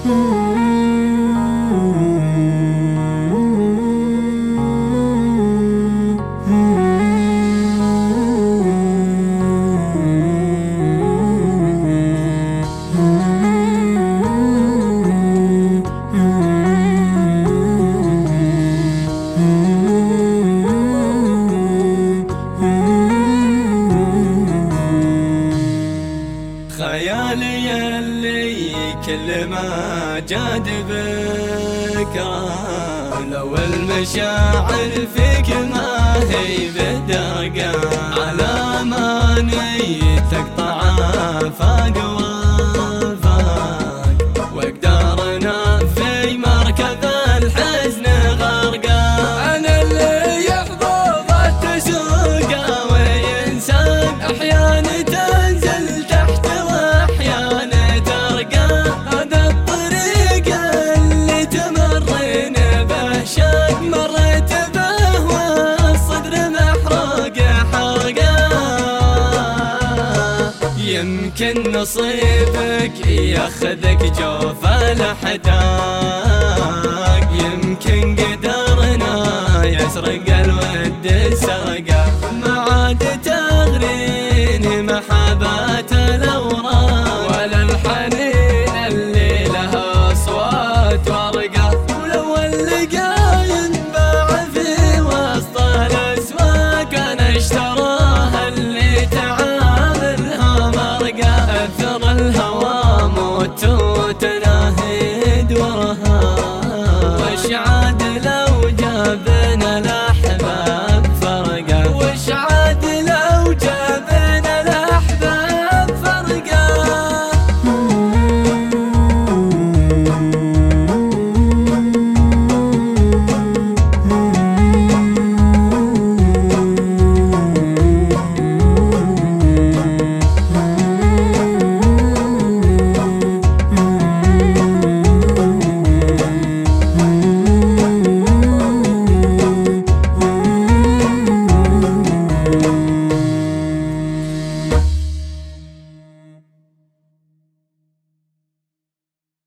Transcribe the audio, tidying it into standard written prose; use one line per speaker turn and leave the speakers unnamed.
خيالي اللي كل ما جاد بكره، لو المشاعر فيك ما هي بدرجة، على ماني تقطع فاق وفاق، واقدرنا في مركب الحزن غرقا. انا اللي يحفظ التسوقه وينساق، احيانا تنزل تحت واحيانا ترقى، هذا الطريق اللي تمرين به شاق، مريت به والصدر محروق حرقا. يمكن نصيبك ياخذك جوف الاحداق، يمكن